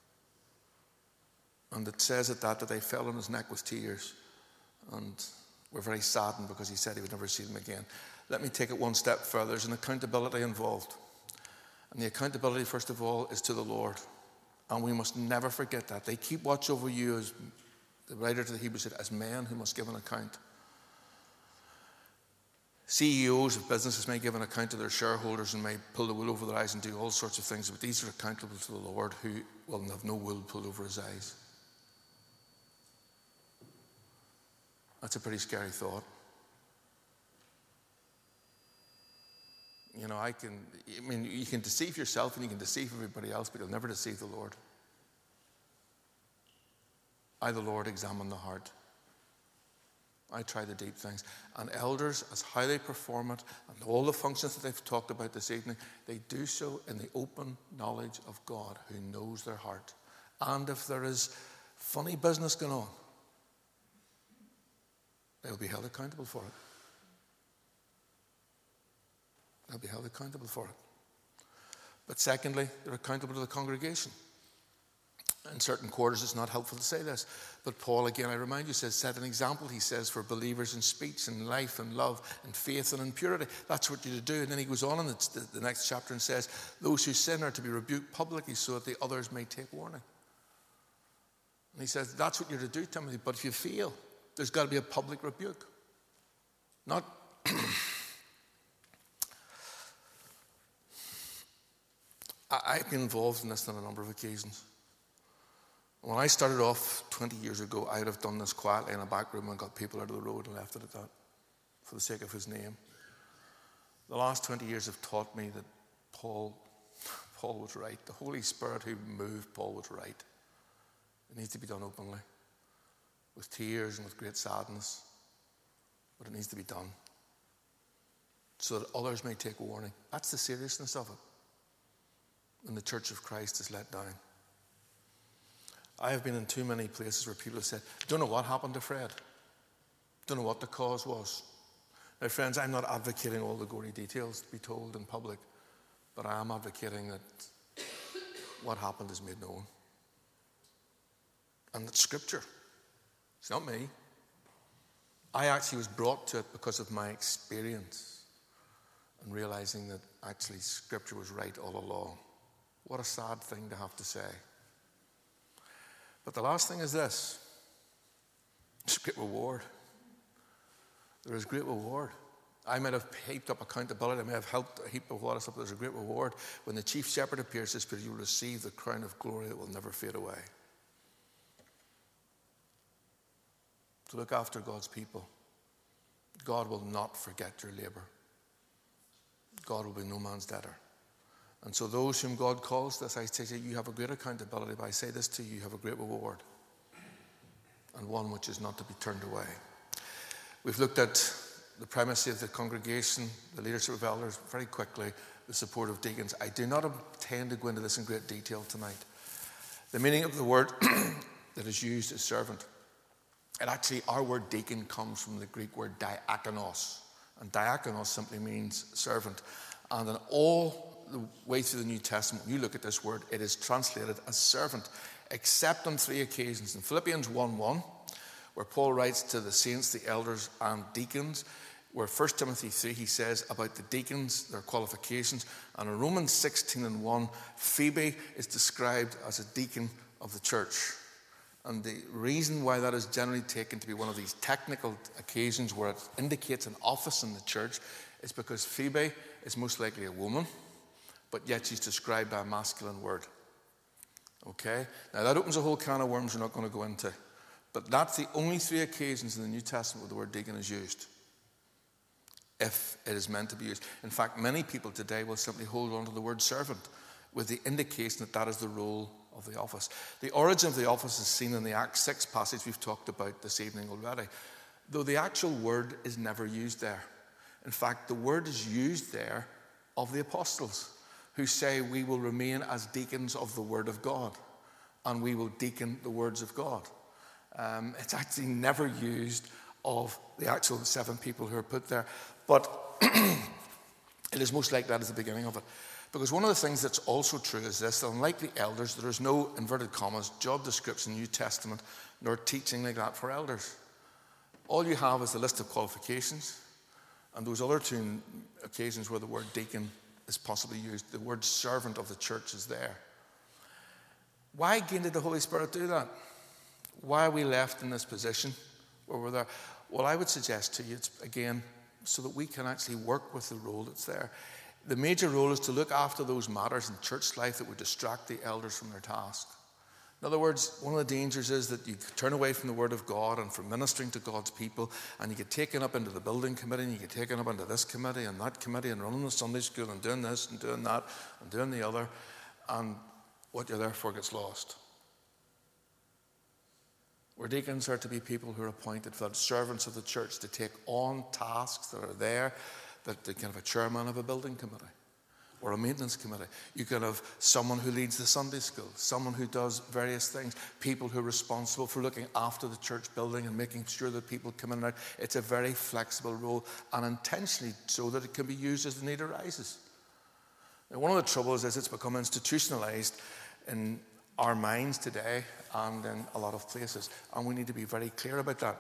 [SPEAKER 1] And it says that they fell on his neck with tears and were very saddened because he said he would never see them again. Let me take it one step further. There's an accountability involved. And the accountability, first of all, is to the Lord. And we must never forget that. They keep watch over you, as the writer to the Hebrews said, as men who must give an account. CEOs of businesses may give an account to their shareholders and may pull the wool over their eyes and do all sorts of things, but these are accountable to the Lord, who will have no wool pulled over his eyes. That's a pretty scary thought. You can deceive yourself and you can deceive everybody else, but you'll never deceive the Lord. I, the Lord, examine the heart. I try the deep things. And elders, as how they perform it, and all the functions that they've talked about this evening, they do so in the open knowledge of God, who knows their heart. And if there is funny business going on, they'll be held accountable for it. They'll be held accountable for it. But secondly, they're accountable to the congregation. In certain quarters, it's not helpful to say this. But Paul, again, I remind you, says, set an example, he says, for believers in speech and life and love and faith and in purity. That's what you're to do. And then he goes on in the next chapter and says, those who sin are to be rebuked publicly so that the others may take warning. And he says, that's what you're to do, Timothy. But if you fail, there's got to be a public rebuke. Not... I've been involved in this on a number of occasions. When I started off 20 years ago, I'd have done this quietly in a back room and got people out of the road and left it at that for the sake of his name. The last 20 years have taught me that Paul was right. The Holy Spirit who moved Paul was right. It needs to be done openly, with tears and with great sadness, but it needs to be done so that others may take warning. That's the seriousness of it when the Church of Christ is let down. I have been in too many places where people have said, don't know what happened to Fred. Don't know what the cause was. Now, friends, I'm not advocating all the gory details to be told in public, but I am advocating that what happened is made known. And it's Scripture. It's not me. I actually was brought to it because of my experience and realizing that actually Scripture was right all along. What a sad thing to have to say. But the last thing is this. It's great reward. There is great reward. I might have heaped up accountability. I may have helped heap a lot of stuff, but there's a great reward. When the chief shepherd appears, this you will receive the crown of glory that will never fade away. To look after God's people. God will not forget your labor. God will be no man's debtor. And so those whom God calls this, I say, you have a great accountability, but I say this to you, you have a great reward. And one which is not to be turned away. We've looked at the primacy of the congregation, the leadership of elders, very quickly, the support of deacons. I do not intend to go into this in great detail tonight. The meaning of the word that is used is servant. And actually, our word deacon comes from the Greek word diakonos. And diakonos simply means servant. And in all the way through the New Testament, when you look at this word, it is translated as servant, except on 3 occasions. In Philippians 1:1, where Paul writes to the saints, the elders, and deacons, where 1 Timothy 3, he says about the deacons, their qualifications, and in Romans 16:1, Phoebe is described as a deacon of the church. And the reason why that is generally taken to be one of these technical occasions where it indicates an office in the church is because Phoebe is most likely a woman, but yet she's described by a masculine word. Okay? Now that opens a whole can of worms we're not going to go into. But that's the only 3 occasions in the New Testament where the word deacon is used, if it is meant to be used. In fact, many people today will simply hold on to the word servant with the indication that that is the role of the office. The origin of the office is seen in the Acts 6 passage we've talked about this evening already, though the actual word is never used there. In fact, the word is used there of the apostles, who say we will remain as deacons of the word of God, and we will deacon the words of God. It's actually never used of the actual 7 people who are put there, but it is most like that is the beginning of it. Because one of the things that's also true is this, that unlike the elders, there is no, inverted commas, job description in the New Testament, nor teaching like that for elders. All you have is the list of qualifications, and those other 2 occasions where the word deacon is possibly used, the word servant of the church is there. Why again did the Holy Spirit do that? Why are we left in this position where we're there? Well, I would suggest to you, it's again, so that we can actually work with the role that's there. The major role is to look after those matters in church life that would distract the elders from their task. In other words, one of the dangers is that you turn away from the Word of God and from ministering to God's people, and you get taken up into the building committee, and you get taken up into this committee and that committee, and running the Sunday school, and doing this and doing that and doing the other, and what you're there for gets lost. Where deacons are to be people who are appointed for servants of the church to take on tasks that are there, that they can have a chairman of a building committee or a maintenance committee. You can have someone who leads the Sunday school, someone who does various things, people who are responsible for looking after the church building and making sure that people come in and out. It's a very flexible role, and intentionally so that it can be used as the need arises. Now, one of the troubles is it's become institutionalized in our minds today and in a lot of places. And we need to be very clear about that.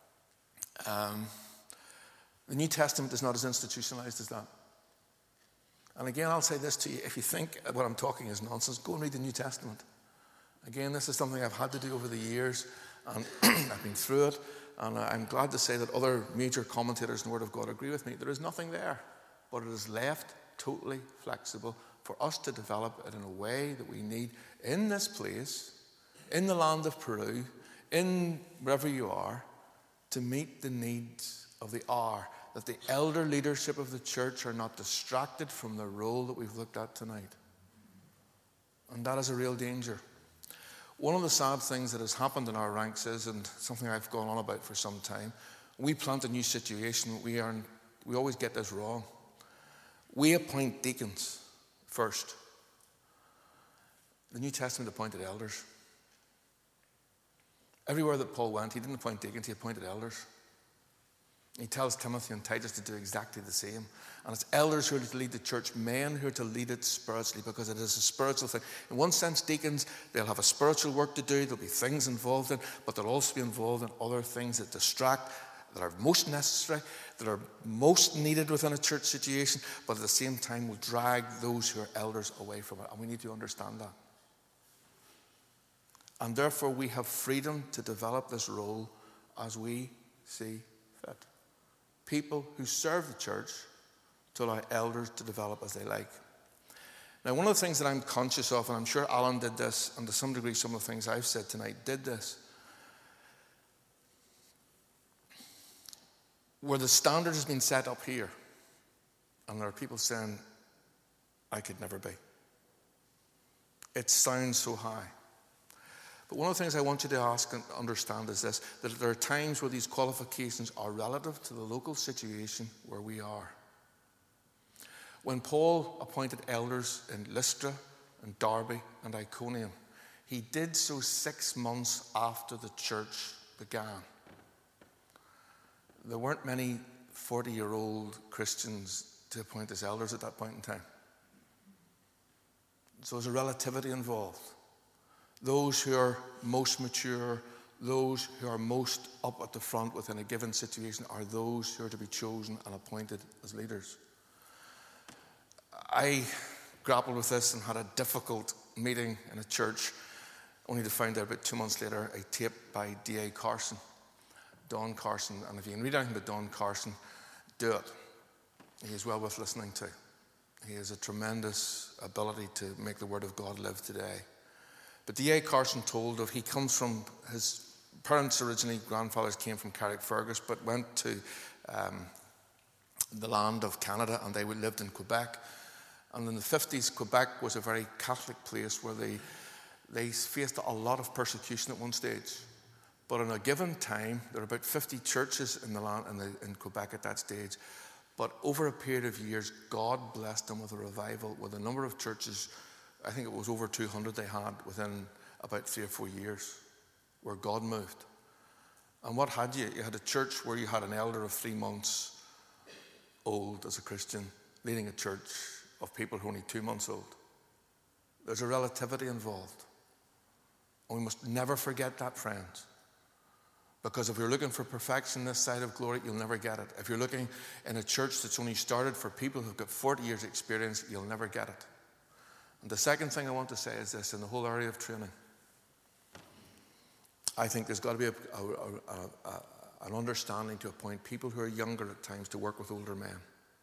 [SPEAKER 1] The New Testament is not as institutionalized as that. And again, I'll say this to you. If you think what I'm talking is nonsense, go and read the New Testament. Again, this is something I've had to do over the years, and I've been through it. And I'm glad to say that other major commentators in the Word of God agree with me. There is nothing there, but it is left totally flexible for us to develop it in a way that we need in this place, in the land of Peru, in wherever you are, to meet the needs of the hour. That the elder leadership of the church are not distracted from the role that we've looked at tonight. And that is a real danger. One of the sad things that has happened in our ranks is, and something I've gone on about for some time, we plant a new situation. We always get this wrong. We appoint deacons first. The New Testament appointed elders. Everywhere that Paul went, he didn't appoint deacons, he appointed elders. He tells Timothy and Titus to do exactly the same. And it's elders who are to lead the church, men who are to lead it spiritually, because it is a spiritual thing. In one sense, deacons, they'll have a spiritual work to do, there'll be things involved in, but they'll also be involved in other things that distract, that are most necessary, that are most needed within a church situation, but at the same time will drag those who are elders away from it. And we need to understand that. And therefore, we have freedom to develop this role as we see fit. People who serve the church to allow elders to develop as they like. Now, one of the things that I'm conscious of, and I'm sure Alan did this, and to some degree some of the things I've said tonight did this, where the standard has been set up here, and there are people saying, I could never be. It sounds so high. But one of the things I want you to ask and understand is this, that there are times where these qualifications are relative to the local situation where we are. When Paul appointed elders in Lystra and Derbe and Iconium, he did so 6 months after the church began. There weren't many 40-year-old Christians to appoint as elders at that point in time. So there's a relativity involved. Those who are most mature, those who are most up at the front within a given situation are those who are to be chosen and appointed as leaders. I grappled with this and had a difficult meeting in a church, only to find out about 2 months later a tape by D.A. Carson, Don Carson. And if you can read anything about Don Carson, do it. He is well worth listening to. He has a tremendous ability to make the Word of God live today. But D.A. Carson told of, he comes from, his parents originally, grandfathers came from Carrickfergus, but went to the land of Canada, and they lived in Quebec. And in the 50s, Quebec was a very Catholic place where they faced a lot of persecution at one stage. But in a given time, there were about 50 churches in the land in Quebec at that stage. But over a period of years, God blessed them with a revival, with a number of churches. I think it was over 200 they had within about 3 or 4 years, where God moved. And what had you? You had a church where you had an elder of 3 months old as a Christian, leading a church of people who are only 2 months old. There's a relativity involved. And we must never forget that, friends. Because if you're looking for perfection this side of glory, you'll never get it. If you're looking in a church that's only started for people who've got 40 years experience, you'll never get it. And the second thing I want to say is this, in the whole area of training, I think there's got to be an understanding to appoint people who are younger at times to work with older men,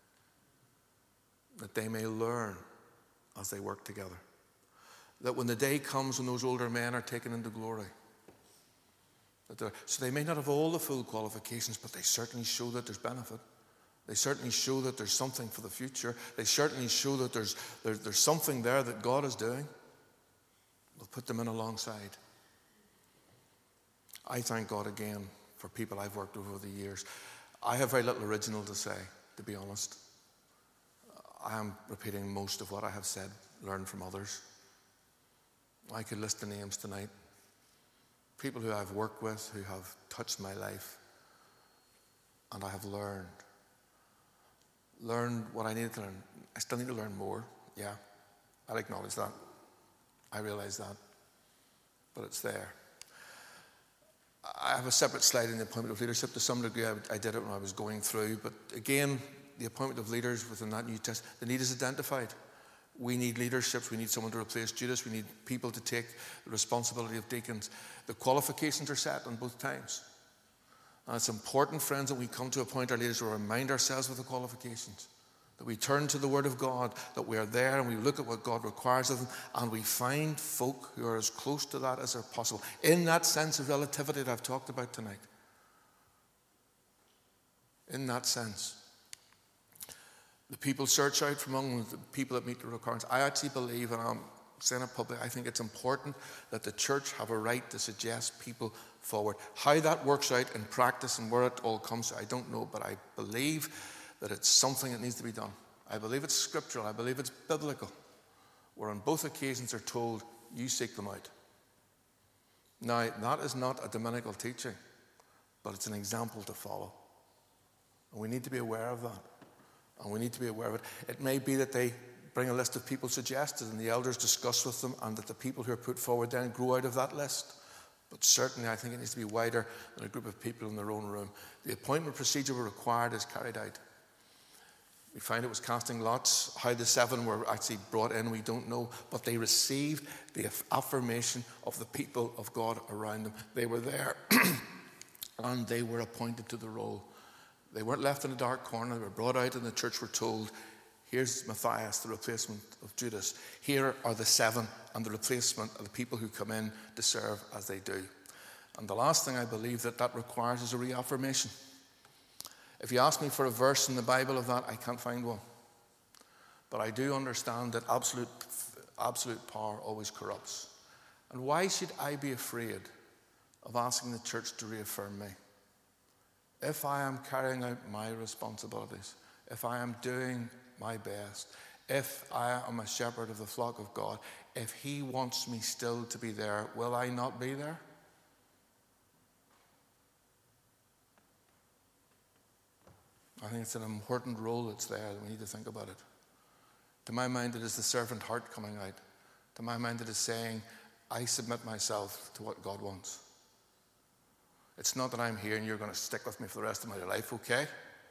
[SPEAKER 1] that they may learn as they work together. That when the day comes when those older men are taken into glory, so they may not have all the full qualifications, but they certainly show that there's benefit. They certainly show that there's something for the future. They certainly show that there's something there that God is doing. We'll put them in alongside. I thank God again for people I've worked with over the years. I have very little original to say, to be honest. I am repeating most of what I have said, learned from others. I could list the names tonight. People who I've worked with, who have touched my life. And I have learned what I needed to learn. I still need to learn more, yeah. I'll acknowledge that. I realize that. but it's there. I have a separate slide in the appointment of leadership. To some degree, I did it when I was going through. But again, the appointment of leaders within that New Testament, the need is identified. We need leaderships. We need someone to replace Judas. We need people to take the responsibility of deacons. The qualifications are set on both times. And it's important, friends, that we come to appoint our leaders to remind ourselves of the qualifications. That we turn to the Word of God, that we are there and we look at what God requires of them, and we find folk who are as close to that as are possible, in that sense of relativity that I've talked about tonight. In that sense. The people search out from among the people that meet the requirements. I actually believe, and I'm saying it publicly, I think it's important that the church have a right to suggest people forward. How that works out in practice and where it all comes to, I don't know, but I believe that it's something that needs to be done. I believe it's scriptural. I believe it's biblical. Where on both occasions are told, you seek them out. Now, that is not a dominical teaching, but it's an example to follow. And we need to be aware of that. And we need to be aware of it. It may be that they bring a list of people suggested and the elders discuss with them, and that the people who are put forward then grow out of that list. But certainly I think it needs to be wider than a group of people in their own room. The appointment procedure required is carried out. We find it was casting lots. How the 7 were actually brought in, we don't know. But they received the affirmation of the people of God around them. They were there and they were appointed to the role. They weren't left in a dark corner. They were brought out and the church were told, here's Matthias, the replacement of Judas. Here are the 7 and the replacement of the people who come in to serve as they do. And the last thing I believe that requires is a reaffirmation. If you ask me for a verse in the Bible of that, I can't find one. But I do understand that absolute power always corrupts. And why should I be afraid of asking the church to reaffirm me? If I am carrying out my responsibilities, if I am doing my best, if I am a shepherd of the flock of God, if he wants me still to be there, will I not be there? I think it's an important role that's there. We need to think about it. To my mind, it is the servant heart coming out. To my mind, it is saying, I submit myself to what God wants. It's not that I'm here and you're going to stick with me for the rest of my life, okay?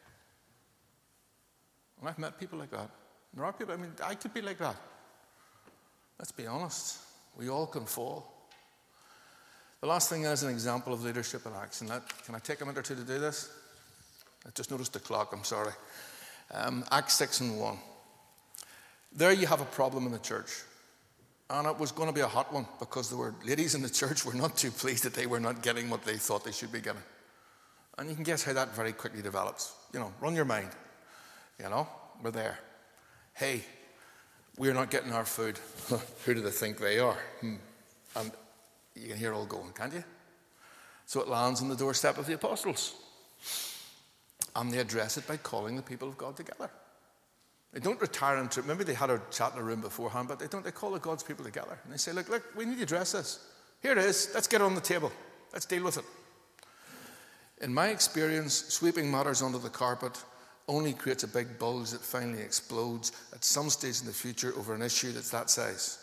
[SPEAKER 1] And I've met people like that. And there are people, I could be like that. Let's be honest. We all can fall. The last thing is an example of leadership in action. Can I take a minute or two to do this? I just noticed the clock, I'm sorry. Acts 6:1. There you have a problem in the church. And it was going to be a hot one because there were ladies in the church were not too pleased that they were not getting what they thought they should be getting. And you can guess how that very quickly develops. Run your mind. We're there. Hey, we're not getting our food. Who do they think they are? And you can hear it all going, can't you? So it lands on the doorstep of the apostles. And they address it by calling the people of God together. They don't retire into it. Maybe they had a chat in a room beforehand, but they don't. They call the God's people together. And they say, look, we need to address this. Here it is. Let's get it on the table. Let's deal with it. In my experience, sweeping matters under the carpet only creates a big bulge that finally explodes at some stage in the future over an issue that's that size.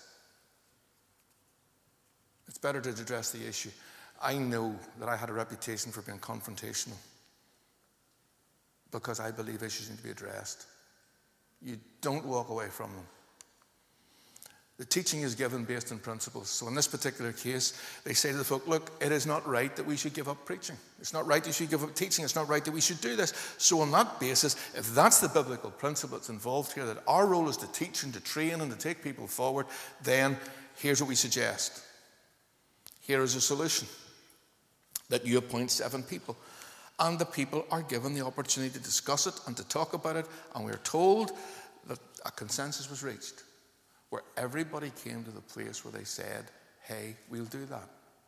[SPEAKER 1] It's better to address the issue. I know that I had a reputation for being confrontational because I believe issues need to be addressed. You don't walk away from them. The teaching is given based on principles. So in this particular case, they say to the folk, look, it is not right that we should give up preaching. It's not right that we should give up teaching. It's not right that we should do this. So on that basis, if that's the biblical principle that's involved here, that our role is to teach and to train and to take people forward, then here's what we suggest. Here is a solution. That you appoint 7 people. And the people are given the opportunity to discuss it and to talk about it. And we're told that a consensus was reached, where everybody came to the place where they said, hey, we'll do that.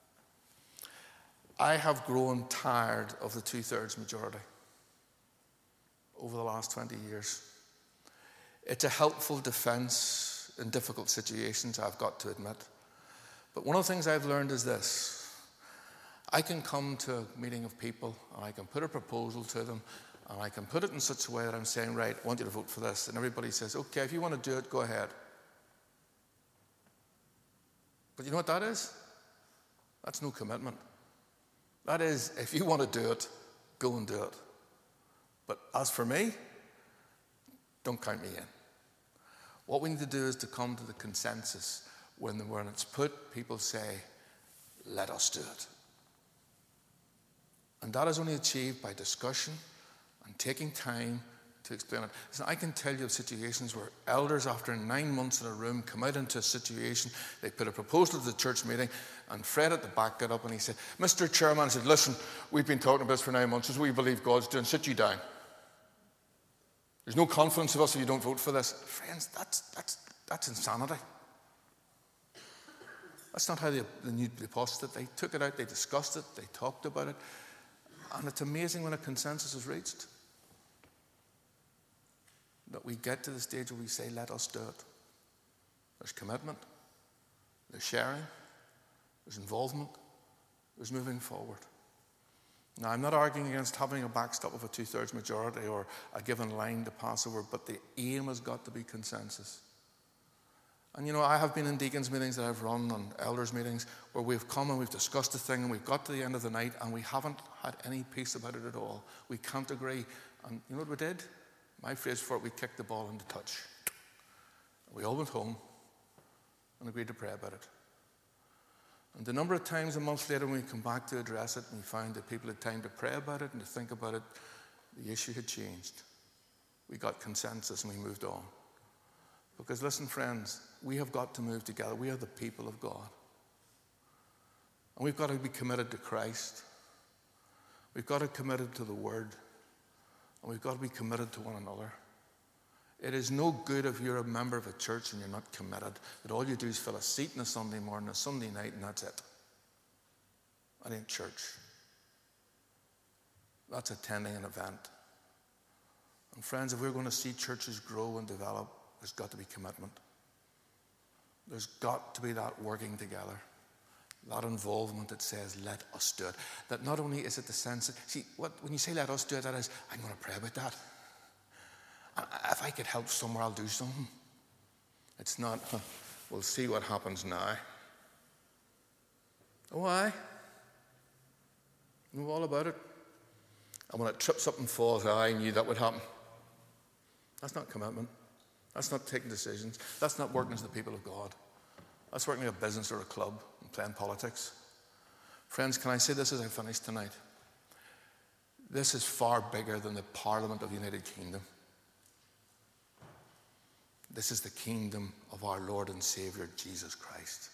[SPEAKER 1] I have grown tired of the 2/3 majority over the last 20 years. It's a helpful defense in difficult situations, I've got to admit. But one of the things I've learned is this. I can come to a meeting of people and I can put a proposal to them and I can put it in such a way that I'm saying, right, I want you to vote for this. And everybody says, okay, if you want to do it, go ahead. But you know what that is? That's no commitment. That is, if you want to do it, go and do it. But as for me, don't count me in. What we need to do is to come to the consensus. When it's put, people say, let us do it. And that is only achieved by discussion and taking time to explain it. Listen, I can tell you of situations where elders, after 9 months in a room, come out into a situation, they put a proposal to the church meeting, and Fred at the back got up and he said, Mr. Chairman, I said, listen, we've been talking about this for 9 months, as we believe God's doing, sit you down. There's no confidence of us if you don't vote for this. Friends, that's insanity. That's not how the New Apostate. They took it out, they discussed it, they talked about it. And it's amazing when a consensus is reached that we get to the stage where we say, let us do it. There's commitment, there's sharing, there's involvement, there's moving forward. Now, I'm not arguing against having a backstop of a 2/3 majority or a given line to pass over, but the aim has got to be consensus. And I have been in deacons meetings that I've run, and elders meetings, where we've come and we've discussed the thing and we've got to the end of the night and we haven't had any peace about it at all. We can't agree. And you know what we did? My phrase for it, we kicked the ball into touch. We all went home and agreed to pray about it. And the number of times a month later when we come back to address it and we found that people had time to pray about it and to think about it, the issue had changed. We got consensus and we moved on. Because listen, friends, we have got to move together. We are the people of God. And we've got to be committed to Christ. We've got to be committed to the Word. And we've got to be committed to one another. It is no good if you're a member of a church and you're not committed, that all you do is fill a seat on a Sunday morning, a Sunday night, and that's it. That ain't church. That's attending an event. And friends, if we're going to see churches grow and develop, there's got to be commitment. There's got to be that working together, that involvement that says, let us do it. That not only is it the sense, when you say let us do it, that is, I'm going to pray about that. If I could help somewhere, I'll do something. It's not, we'll see what happens now. Why? Know all about it. And when it trips up and falls, I knew that would happen. That's not commitment. That's not taking decisions. That's not working as the people of God. That's working in a business or a club and playing politics. Friends, can I say this as I finish tonight? This is far bigger than the Parliament of the United Kingdom. This is the kingdom of our Lord and Savior, Jesus Christ,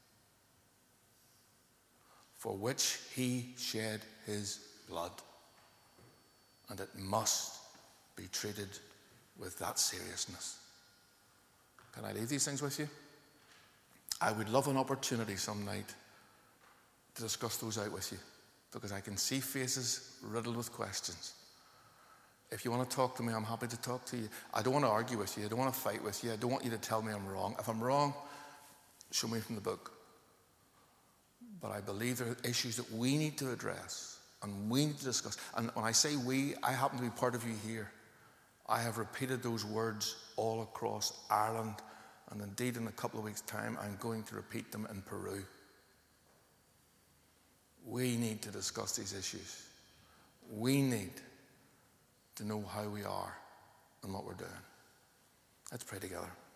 [SPEAKER 1] for which he shed his blood. And it must be treated with that seriousness. Can I leave these things with you? I would love an opportunity some night to discuss those out with you, because I can see faces riddled with questions. If you want to talk to me, I'm happy to talk to you. I don't want to argue with you. I don't want to fight with you. I don't want you to tell me I'm wrong. If I'm wrong, show me from the book. But I believe there are issues that we need to address and we need to discuss. And when I say we, I happen to be part of you here. I have repeated those words all across Ireland, and indeed in a couple of weeks' time I'm going to repeat them in Peru. We need to discuss these issues. We need to know how we are and what we're doing. Let's pray together.